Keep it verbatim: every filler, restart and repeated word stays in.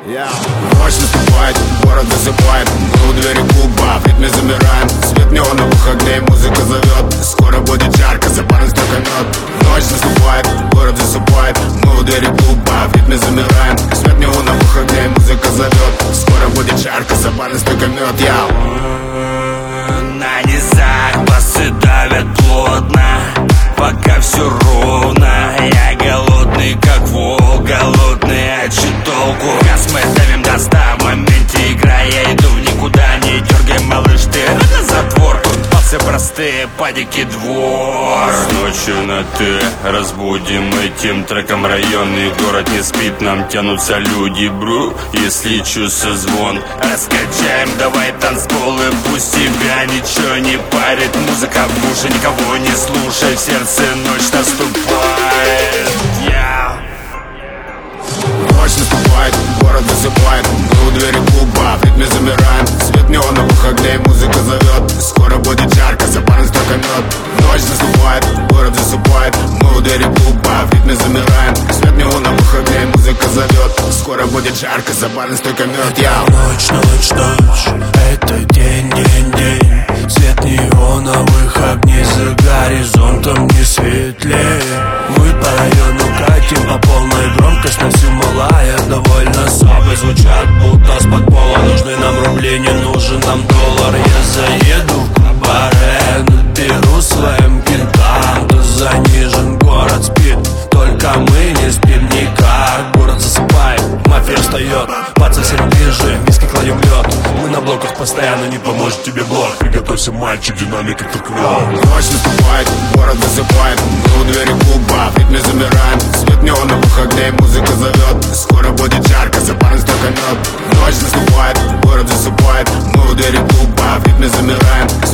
Ночь наступает, город засыпает, мы у двери клуба, в ритме замираем. Свет неоновых огней, музыка зовет, скоро будет жарко, за пару стаканет. Ночь наступает, город засыпает, мы у двери клуба, в ритме замираем. Свет неоновых огней, музыка зовет, скоро будет жарко, за пару стаканет. Я на низах басы давят плотно, пока все ровно. Я голодный, как волк, голодный, а че толку? Газ мы давим до ста, в моменте игра, я иду в никуда. Не дергай, малыш, ты на затвор. Тут пасы простые, падики двор. С ночи на ты разбудим этим треком районный город не спит, нам тянутся люди, бру. Если чувство звон, раскачаем, давай танцполы, пусть тебя ничего не парит. Музыка в уши, никого не слушай, в сердце ночь наступает. Yeah. Ночь наступает, город засыпает, мы у двери клуба, в ритме замираем. Свет неоновых огней, музыка зовет, скоро будет жарко, за пару стаканет. Ночь наступает, город засыпает, мы у двери клуба, в ритме замираем. Свет неоновых огней, музыка зовет, скоро будет жарко, за пару стаканет. Я ночь, ночь, ночь, это день, день, день. Свет неоновых огней за горизонтом не светлее. Мы по району катим по полной, громкость на всю малая. Довольно слабо звучат, будто с под пола. Нужны нам рубли, не нужен нам доллар. Я заеду в кабаре, наберу своим кентам. Да занижен, город спит, только мы не спим никак. Город засыпает, мафия встает, под совсем ближе, виски кладем лед. Мы на блоках постоянно, не поможет тебе блок. Приготовься, мальчик, динамика треквел. Ночь наступает, город засыпает, мы у двери клуба, в ритме замираем. Свет неоновых огней, музыка зовет, скоро будет жарко, за пару стаканет. Ночь наступает, город засыпает, мы у двери клуба, в ритме замираем.